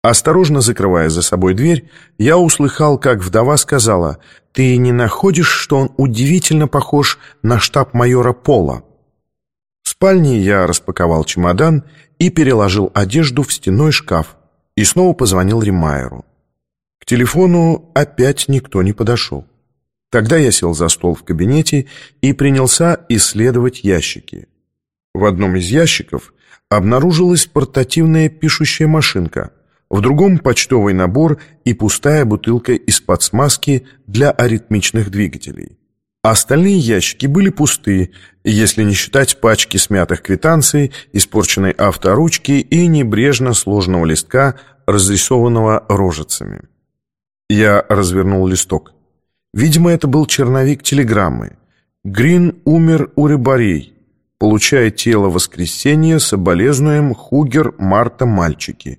Осторожно закрывая за собой дверь, я услыхал, как вдова сказала: «Ты не находишь, что он удивительно похож на штаб-майора Пола?» В спальне я распаковал чемодан и переложил одежду в стенной шкаф и снова позвонил Риммайеру. К телефону опять никто не подошел. Тогда я сел за стол в кабинете и принялся исследовать ящики. В одном из ящиков обнаружилась портативная пишущая машинка, в другом почтовый набор и пустая бутылка из-под смазки для аритмичных двигателей. Остальные ящики были пусты, если не считать пачки смятых квитанций, испорченной авторучки и небрежно сложенного листка, разрисованного рожицами. Я развернул листок. Видимо, это был черновик телеграммы. «Грин умер у рыбарей. Получая тело в воскресенье, соболезнуем Хугер, Марта, мальчики».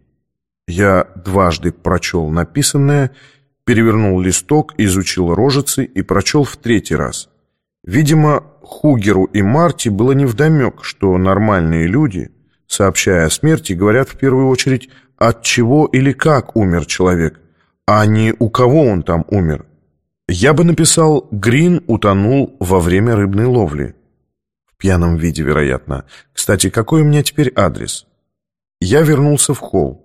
Я дважды прочел написанное, перевернул листок, изучил рожицы и прочел в третий раз. Видимо, Хугеру и Марте было невдомек, что нормальные люди, сообщая о смерти, говорят в первую очередь, от чего или как умер человек, а не у кого он там умер. Я бы написал: «Грин утонул во время рыбной ловли». В пьяном виде, вероятно. Кстати, какой у меня теперь адрес? Я вернулся в холл.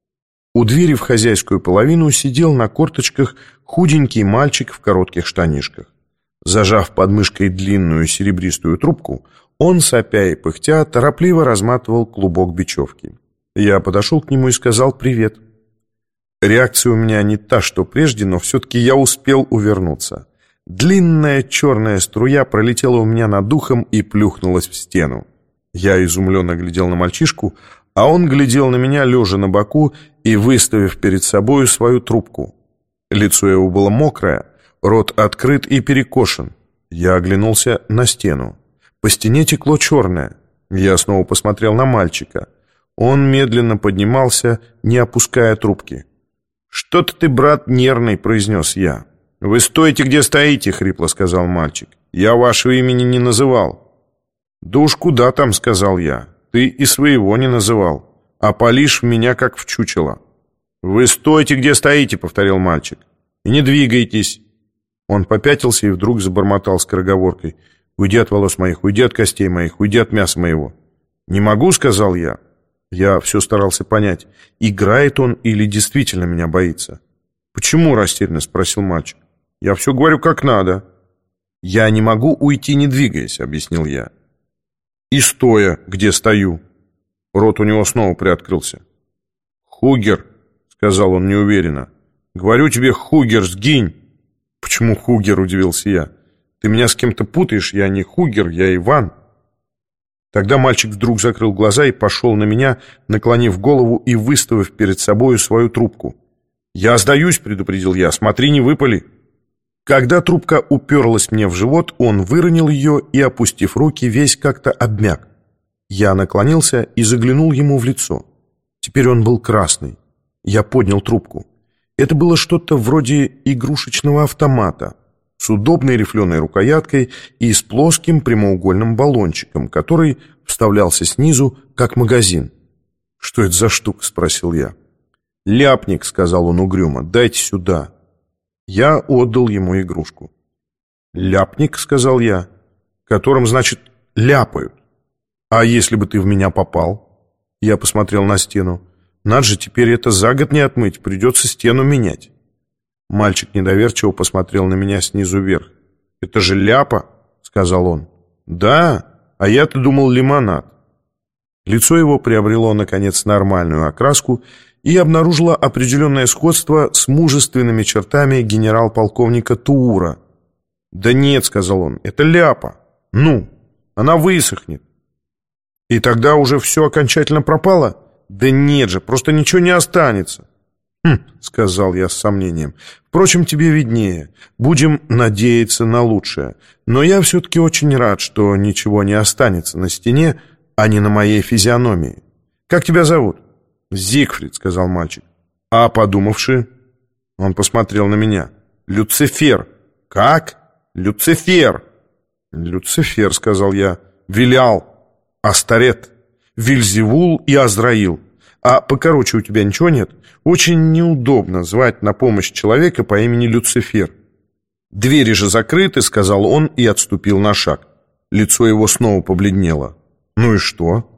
У двери в хозяйскую половину сидел на корточках худенький мальчик в коротких штанишках. Зажав под мышкой длинную серебристую трубку, он, сопя и пыхтя, торопливо разматывал клубок бечевки. Я подошел к нему и сказал: «Привет». Реакция у меня не та, что прежде, но все-таки я успел увернуться. Длинная черная струя пролетела у меня над духом и плюхнулась в стену. Я изумленно глядел на мальчишку, а он глядел на меня, лежа на боку и выставив перед собою свою трубку. Лицо его было мокрое, рот открыт и перекошен. Я оглянулся на стену. По стене текло черное. Я снова посмотрел на мальчика. Он медленно поднимался, не опуская трубки. «Что-то ты, брат, нервный», — произнес я. «Вы стойте, где стоите», — хрипло сказал мальчик. «Я вашего имени не называл». «Да уж куда там», — сказал я. «Ты и своего не называл, а палишь в меня, как в чучело». «Вы стойте, где стоите», — повторил мальчик. «И не двигайтесь». Он попятился и вдруг забормотал скороговоркой: «Уйди от волос моих, уйди от костей моих, уйди от мяса моего». «Не могу», — сказал я. Я все старался понять, играет он или действительно меня боится. «Почему?» — растерянно спросил мальчик. «Я все говорю как надо». «Я не могу уйти, не двигаясь», — объяснил я. «И стоя, где стою». Рот у него снова приоткрылся. «Хугер», — сказал он неуверенно. «Говорю тебе, Хугер, сгинь». «Почему Хугер?» — удивился я. «Ты меня с кем-то путаешь, я не Хугер, я Иван». Тогда мальчик вдруг закрыл глаза и пошел на меня, наклонив голову и выставив перед собою свою трубку. «Я сдаюсь», — предупредил я, — «смотри, не выпали». Когда трубка уперлась мне в живот, он выронил ее и, опустив руки, весь как-то обмяк. Я наклонился и заглянул ему в лицо. Теперь он был красный. Я поднял трубку. Это было что-то вроде игрушечного автомата с удобной рифленой рукояткой и с плоским прямоугольным баллончиком, который вставлялся снизу, как магазин. «Что это за штука?» — спросил я. «Ляпник», — сказал он угрюмо, — «дайте сюда». Я отдал ему игрушку. «Ляпник», — сказал я, — «которым, значит, ляпают». «А если бы ты в меня попал?» Я посмотрел на стену. «Надо же, теперь это за год не отмыть, придется стену менять». Мальчик недоверчиво посмотрел на меня снизу вверх. «Это же ляпа», — сказал он. «Да, а я-то думал лимонад». Лицо его приобрело, наконец, нормальную окраску и обнаружило определенное сходство с мужественными чертами генерал-полковника Туура. «Да нет», — сказал он, — «это ляпа. Ну, она высохнет». «И тогда уже все окончательно пропало?» «Да нет же, просто ничего не останется». «Хм», — сказал я с сомнением, — «впрочем, тебе виднее. Будем надеяться на лучшее. Но я все-таки очень рад, что ничего не останется на стене, а не на моей физиономии. Как тебя зовут?» «Зигфрид», — сказал мальчик. «А подумавши?» Он посмотрел на меня. «Люцифер». «Как?» «Люцифер». «Люцифер», — сказал я. «Вилял, Астарет, Вильзевул и Азраил. А покороче у тебя ничего нет? Очень неудобно звать на помощь человека по имени Люцифер». «Двери же закрыты», — сказал он и отступил на шаг. Лицо его снова побледнело. «Ну и что?»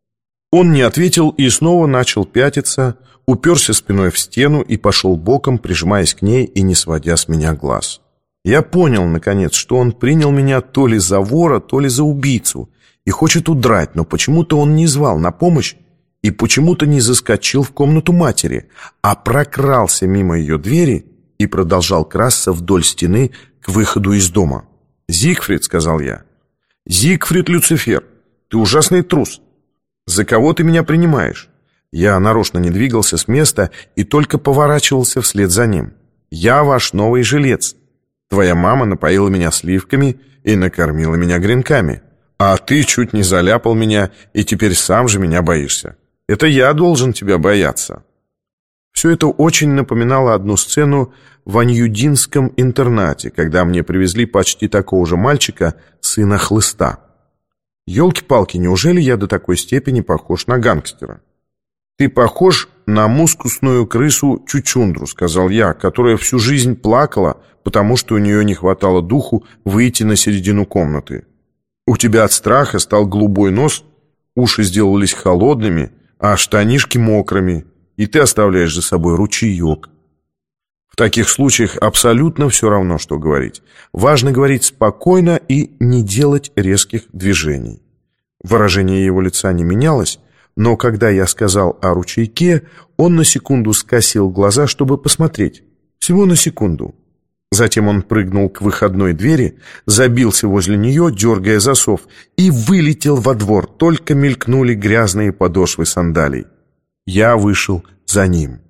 Он не ответил и снова начал пятиться, уперся спиной в стену и пошел боком, прижимаясь к ней и не сводя с меня глаз. Я понял, наконец, что он принял меня то ли за вора, то ли за убийцу и хочет удрать, но почему-то он не звал на помощь и почему-то не заскочил в комнату матери, а прокрался мимо ее двери и продолжал красться вдоль стены к выходу из дома. «Зигфрид», — сказал я, — «Зигфрид Люцифер, ты ужасный трус. За кого ты меня принимаешь?» Я нарочно не двигался с места и только поворачивался вслед за ним. «Я ваш новый жилец. Твоя мама напоила меня сливками и накормила меня гренками. А ты чуть не заляпал меня и теперь сам же меня боишься. Это я должен тебя бояться». Все это очень напоминало одну сцену в аньюдинском интернате, когда мне привезли почти такого же мальчика, сына хлыста. Ёлки-палки, неужели я до такой степени похож на гангстера? «Ты похож на мускусную крысу Чучундру», — сказал я, которая всю жизнь плакала, потому что у нее не хватало духу выйти на середину комнаты. «У тебя от страха стал голубой нос, уши сделались холодными, а штанишки мокрыми, и ты оставляешь за собой ручеек». В таких случаях абсолютно все равно, что говорить. Важно говорить спокойно и не делать резких движений. Выражение его лица не менялось, но когда я сказал о ручейке, он на секунду скосил глаза, чтобы посмотреть. Всего на секунду. Затем он прыгнул к выходной двери, забился возле нее, дергая засов, и вылетел во двор, только мелькнули грязные подошвы сандалий. Я вышел за ним.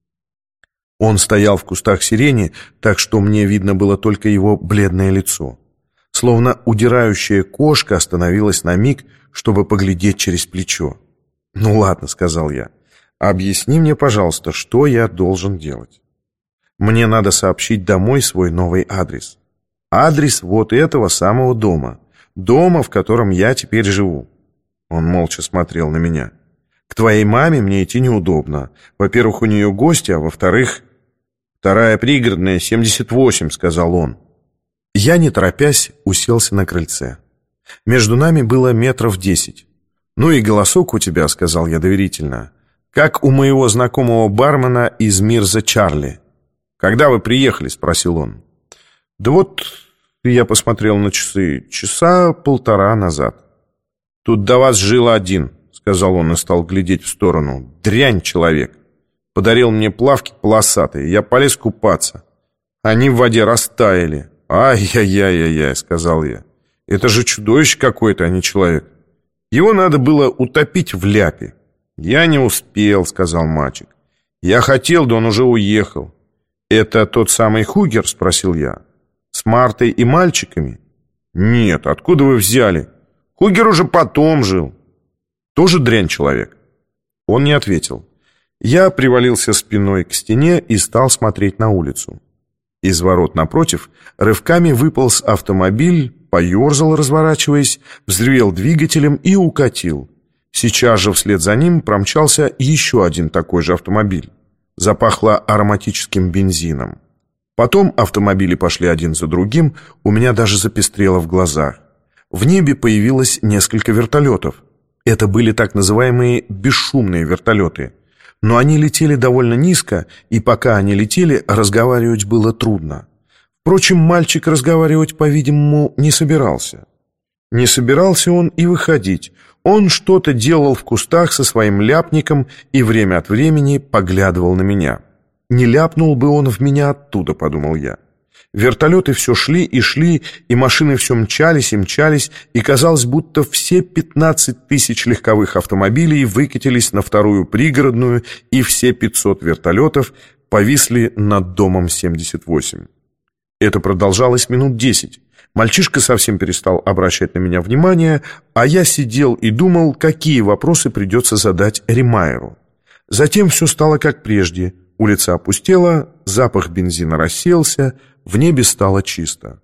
Он стоял в кустах сирени, так что мне видно было только его бледное лицо. Словно удирающая кошка остановилась на миг, чтобы поглядеть через плечо. «Ну ладно», — сказал я, — «объясни мне, пожалуйста, что я должен делать. Мне надо сообщить домой свой новый адрес. Адрес вот этого самого дома. Дома, в котором я теперь живу». Он молча смотрел на меня. «К твоей маме мне идти неудобно. Во-первых, у нее гости, а во-вторых, 2-я пригородная, 78», — сказал он. Я, не торопясь, уселся на крыльце. Между нами было 10 метров. «Ну и голосок у тебя», — сказал я доверительно, — «как у моего знакомого бармена из Мирза Чарли». «Когда вы приехали?» — спросил он. «Да вот», — я посмотрел на часы, — 1.5 часа назад». «Тут до вас жил один», — сказал он и стал глядеть в сторону. «Дрянь человек. Подарил мне плавки полосатые. Я полез купаться. Они в воде растаяли». «Ай-яй-яй-яй-яй», — сказал я. «Это же чудовище какое-то, а не человек. Его надо было утопить в ляпе». «Я не успел», — сказал мальчик. «Я хотел, да он уже уехал». «Это тот самый Хугер?» — спросил я. «С Мартой и мальчиками?» «Нет, откуда вы взяли? Хугер уже потом жил». «Тоже дрянь человек?» Он не ответил. Я привалился спиной к стене и стал смотреть на улицу. Из ворот напротив рывками выполз автомобиль, поерзал, разворачиваясь, взревел двигателем и укатил. Сейчас же вслед за ним промчался еще один такой же автомобиль. Запахло ароматическим бензином. Потом автомобили пошли один за другим, у меня даже запестрело в глазах. В небе появилось несколько вертолетов. Это были так называемые бесшумные вертолеты. Но они летели довольно низко, и пока они летели, разговаривать было трудно. Впрочем, мальчик разговаривать, по-видимому, не собирался. Не собирался он и выходить. Он что-то делал в кустах со своим ляпником и время от времени поглядывал на меня. «Не ляпнул бы он в меня оттуда», — подумал я. Вертолеты все шли, и машины все мчались и мчались, и казалось, будто все 15 тысяч легковых автомобилей выкатились на 2-ю пригородную, и все 500 вертолетов повисли над домом 78. Это продолжалось минут 10. Мальчишка совсем перестал обращать на меня внимание, а я сидел и думал, какие вопросы придется задать Римайеру. Затем все стало как прежде. Улица опустела, запах бензина рассеялся, в небе стало чисто.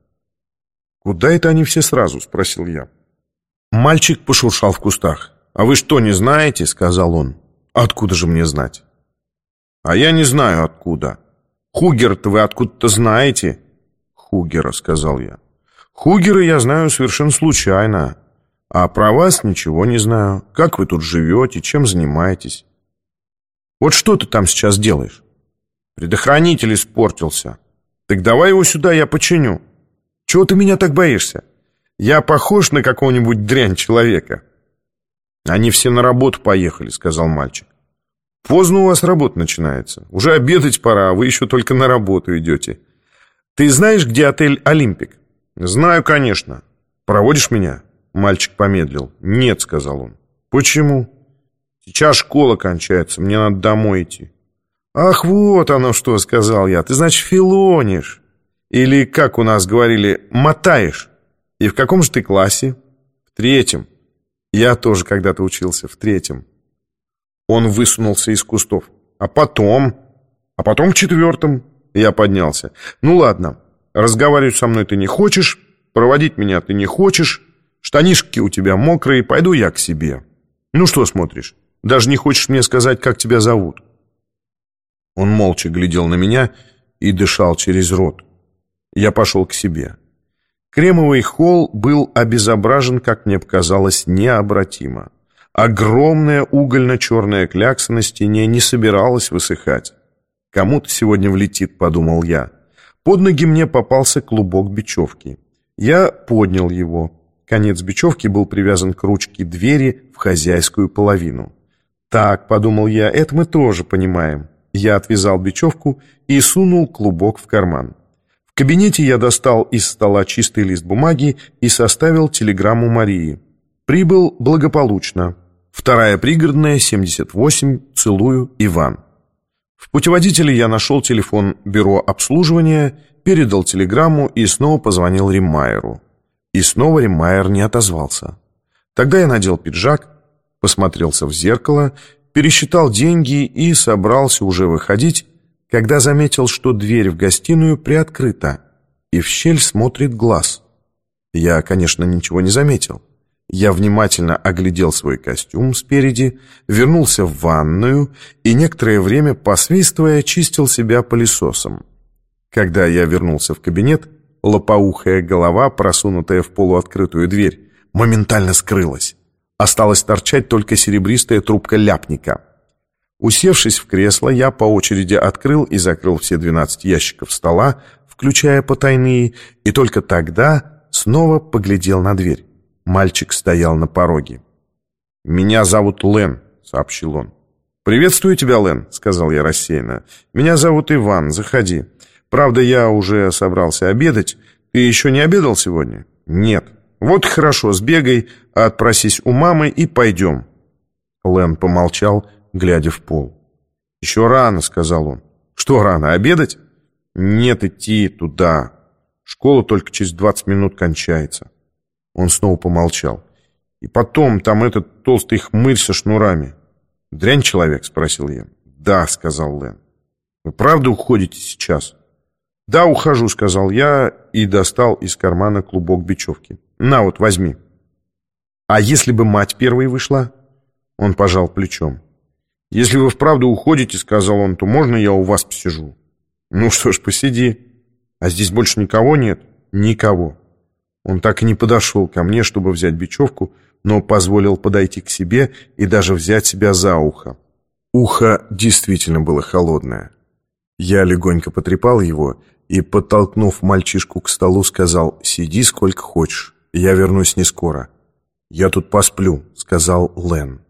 «Куда это они все сразу?» — спросил я. Мальчик пошуршал в кустах. «А вы что, не знаете?» — сказал он. Откуда же мне знать? А я не знаю откуда. Хугера-то вы откуда-то знаете? Хугера, сказал я. Хугера я знаю совершенно случайно. А про вас ничего не знаю. Как вы тут живете, чем занимаетесь? Вот что ты там сейчас делаешь? Предохранитель испортился. Так давай его сюда, я починю. Чего ты меня так боишься? Я похож на какого-нибудь дрянь человека. Они все на работу поехали, сказал мальчик. Поздно у вас работа начинается. Уже обедать пора, а вы еще только на работу идете. Ты знаешь, где отель «Олимпик»? Знаю, конечно. Проводишь меня? Мальчик помедлил. Нет, сказал он. Почему? Сейчас школа кончается, мне надо домой идти. Ах, вот оно что, сказал я. Ты, значит, филонишь. Или, как у нас говорили, мотаешь. И в каком же ты классе? В 3. Я тоже когда-то учился в 3. Он высунулся из кустов. А потом в 4. Я поднялся. Ну ладно, разговаривать со мной ты не хочешь, проводить меня ты не хочешь, штанишки у тебя мокрые, пойду я к себе. Ну что смотришь? Даже не хочешь мне сказать, как тебя зовут? Он молча глядел на меня и дышал через рот. Я пошел к себе. Кремовый холл был обезображен, как мне показалось, необратимо. Огромная угольно-черная клякса на стене не собиралась высыхать. «Кому-то сегодня влетит», — подумал я. Под ноги мне попался клубок бечевки. Я поднял его. Конец бечевки был привязан к ручке двери в хозяйскую половину. «Так», — подумал я, — «это мы тоже понимаем». Я отвязал бечевку и сунул клубок в карман. В кабинете я достал из стола чистый лист бумаги и составил телеграмму Марии. Прибыл благополучно. 2-я пригородная, 78, целую, Иван. В путеводителе я нашел телефон бюро обслуживания, передал телеграмму и снова позвонил Риммайеру. И снова Риммайер не отозвался. Тогда я надел пиджак, посмотрелся в зеркало, пересчитал деньги и собрался уже выходить, когда заметил, что дверь в гостиную приоткрыта, и в щель смотрит глаз. Я, конечно, ничего не заметил. Я внимательно оглядел свой костюм спереди, вернулся в ванную и некоторое время, посвистывая, чистил себя пылесосом. Когда я вернулся в кабинет, лопоухая голова, просунутая в полуоткрытую дверь, моментально скрылась. Осталась торчать только серебристая трубка ляпника. Усевшись в кресло, я по очереди открыл и закрыл все 12 ящиков стола, включая потайные, и только тогда снова поглядел на дверь. Мальчик стоял на пороге. «Меня зовут Лен», — сообщил он. «Приветствую тебя, Лен», — сказал я рассеянно. «Меня зовут Иван, заходи. Правда, я уже собрался обедать. Ты еще не обедал сегодня?» «Нет». «Вот хорошо, сбегай, отпросись у мамы и пойдем». Лен помолчал, глядя в пол. «Еще рано», — сказал он. «Что рано, обедать?» «Нет, идти туда. Школа только через 20 минут кончается». Он снова помолчал. «И потом, там этот толстый хмырь со шнурами». «Дрянь человек?» — спросил я. «Да», — сказал Лен. «Вы правда уходите сейчас?» «Да, ухожу», — сказал я и достал из кармана клубок бечевки. «На вот, возьми». «А если бы мать первой вышла?» Он пожал плечом. «Если вы вправду уходите, — сказал он, — то можно я у вас посижу?» «Ну что ж, посиди. А здесь больше никого нет?» «Никого». Он так и не подошел ко мне, чтобы взять бечевку, но позволил подойти к себе и даже взять себя за ухо. Ухо действительно было холодное. Я легонько потрепал его и, подтолкнув мальчишку к столу, сказал: «Сиди сколько хочешь, я вернусь не скоро». «Я тут посплю», — сказал Лен.